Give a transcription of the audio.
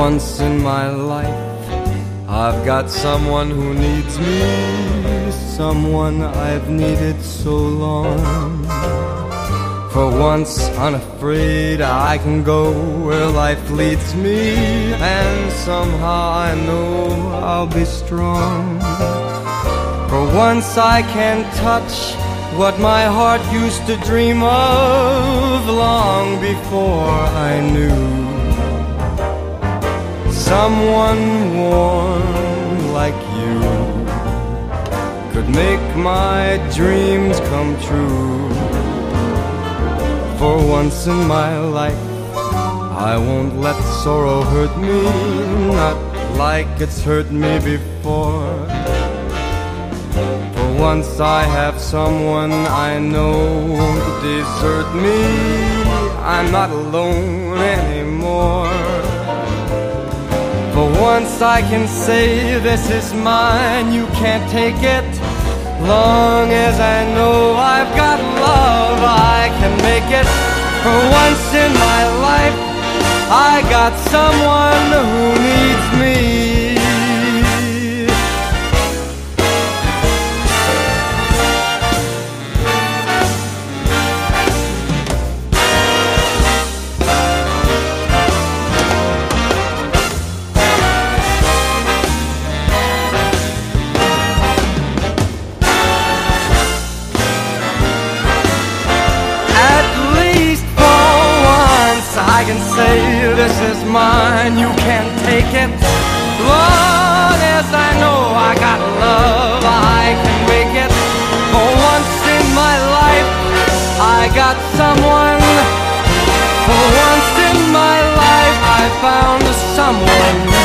once in my life, I've got someone who needs me, someone I've needed so long. For once unafraid, I can go where life leads me, and somehow I know I'll be strong. For once I can touch what my heart used to dream of long before I knew. Someone warm like you could make my dreams come true. For once in my life, I won't let sorrow hurt me, not like it's hurt me before. For once I have someone I know won't desert me, I'm not alone anymore. For once I can say this is mine, you can't take it. Long as I know I've got love, I can make it. For once in my life, I got someone who needs me. I can say this is mine, you can't take it. Long as I know I got love, I can make it. For once in my life, I got someone. For once in my life, I found someone.